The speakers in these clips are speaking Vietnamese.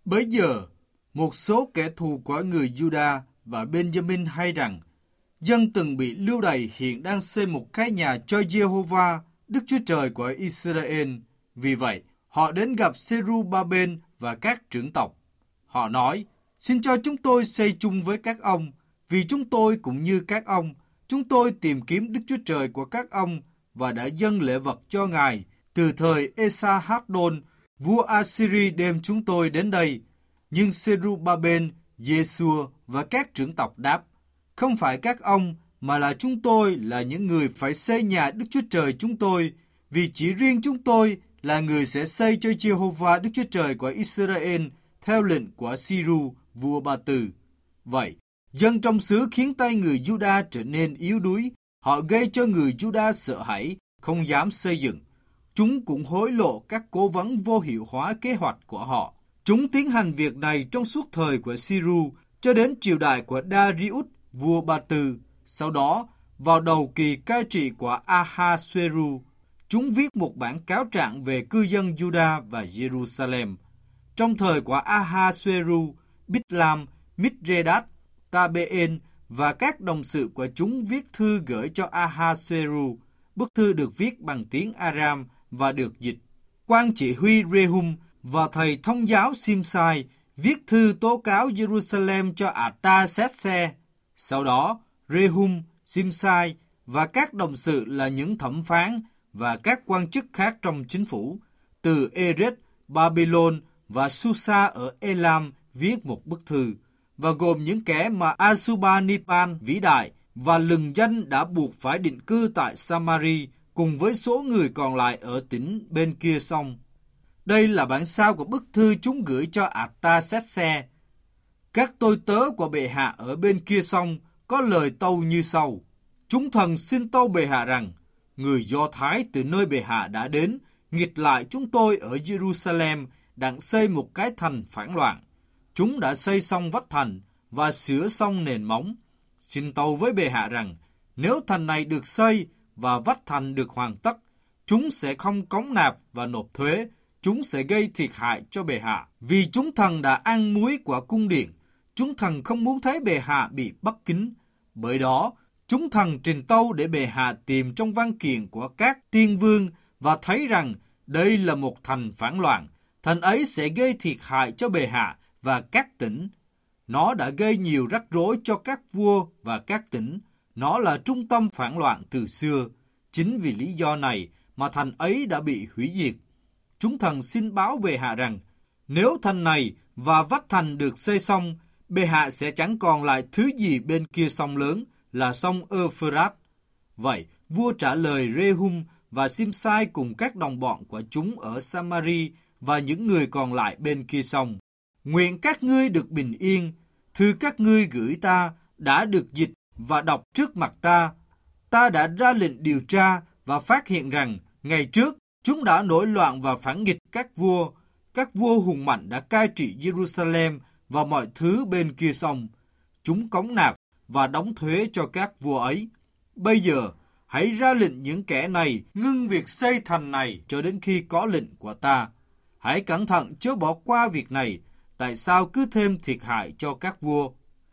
Bấy giờ, một số kẻ thù của người Juda và Benjamin hay rằng dân từng bị lưu đày hiện đang xây một cái nhà cho Giê-hô-va, Đức Chúa Trời của Israel. Vì vậy, họ đến gặp Sê-ru-ba-bên và các trưởng tộc. Họ nói, xin cho chúng tôi xây chung với các ông, vì chúng tôi cũng như các ông. Chúng tôi tìm kiếm Đức Chúa Trời của các ông và đã dâng lễ vật cho Ngài. Từ thời Esa-hát-đôn, vua Assyri đem chúng tôi đến đây. Nhưng Sê-ru-ba-bên, Giê-xua và các trưởng tộc đáp, không phải các ông, mà là chúng tôi là những người phải xây nhà Đức Chúa Trời chúng tôi, vì chỉ riêng chúng tôi là người sẽ xây cho Giê-hô-va Đức Chúa Trời của Israel theo lệnh của Siru, vua Ba Tư. Vậy, dân trong xứ khiến tay người Juda trở nên yếu đuối, họ gây cho người Juda sợ hãi, không dám xây dựng. Chúng cũng hối lộ các cố vấn vô hiệu hóa kế hoạch của họ. Chúng tiến hành việc này trong suốt thời của Siru cho đến triều đại của Darius, vua Ba Tư. Sau đó, vào đầu kỳ cai trị của Ahasueru, chúng viết một bản cáo trạng về cư dân Juda và Jerusalem. Trong thời của Ahasueru, Bithlam, Mitredat, Tabeen và các đồng sự của chúng viết thư gửi cho Ahasueru. Bức thư được viết bằng tiếng Aram và được dịch. Quan chỉ huy Rehum và thầy thông giáo Simsai viết thư tố cáo Jerusalem cho Artaxerxes. Sau đó, Rehum, Simsai và các đồng sự là những thẩm phán và các quan chức khác trong chính phủ, từ Eret, Babylon và Susa ở Elam viết một bức thư, và gồm những kẻ mà Ashurbanipal vĩ đại và lừng danh đã buộc phải định cư tại Samari cùng với số người còn lại ở tỉnh bên kia sông. Đây là bản sao của bức thư chúng gửi cho Artaxerxes. Các tôi tớ của bệ hạ ở bên kia sông có lời tâu như sau. Chúng thần xin tâu bệ hạ rằng, người Do Thái từ nơi bệ hạ đã đến, nghịch lại chúng tôi ở Jerusalem, đang xây một cái thành phản loạn. Chúng đã xây xong vách thành và sửa xong nền móng. Xin tâu với bệ hạ rằng, nếu thành này được xây và vách thành được hoàn tất, chúng sẽ không cống nạp và nộp thuế. Chúng sẽ gây thiệt hại cho bệ hạ, vì chúng thần đã ăn muối của cung điện. Chúng thần không muốn thấy bệ hạ bị bất kính. Bởi đó, chúng thần trình tâu để bệ hạ tìm trong văn kiện của các tiên vương và thấy rằng đây là một thành phản loạn. Thành ấy sẽ gây thiệt hại cho bệ hạ và các tỉnh. Nó đã gây nhiều rắc rối cho các vua và các tỉnh. Nó là trung tâm phản loạn từ xưa. Chính vì lý do này mà thành ấy đã bị hủy diệt. Chúng thần xin báo bệ hạ rằng, nếu thành này và vách thành được xây xong, bệ hạ sẽ chẳng còn lại thứ gì bên kia sông lớn là sông Euphrates. Vậy, vua trả lời Rehum và Simsai cùng các đồng bọn của chúng ở Samari và những người còn lại bên kia sông. Nguyện các ngươi được bình yên, thư các ngươi gửi ta đã được dịch và đọc trước mặt ta. Ta đã ra lệnh điều tra và phát hiện rằng, ngày trước, chúng đã nổi loạn và phản nghịch các vua. Các vua hùng mạnh đã cai trị Jerusalem và mọi thứ bên kia sông. Chúng cống nạp và đóng thuế cho các vua ấy. Bây giờ, hãy ra lệnh những kẻ này ngưng việc xây thành này cho đến khi có lệnh của ta. Hãy cẩn thận chớ bỏ qua việc này. Tại sao cứ thêm thiệt hại cho các vua?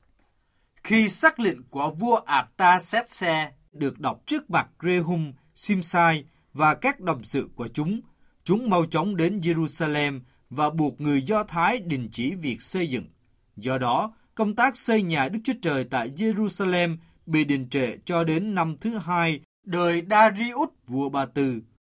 Khi sắc lệnh của vua Artaxerxes được đọc trước mặt Rehum, Simsai và các đồng sự của chúng mau chóng đến Jerusalem và buộc người Do Thái đình chỉ việc xây dựng. Do đó, công tác xây nhà Đức Chúa Trời tại Jerusalem bị đình trệ cho đến năm thứ 2 đời Darius vua Ba Tư.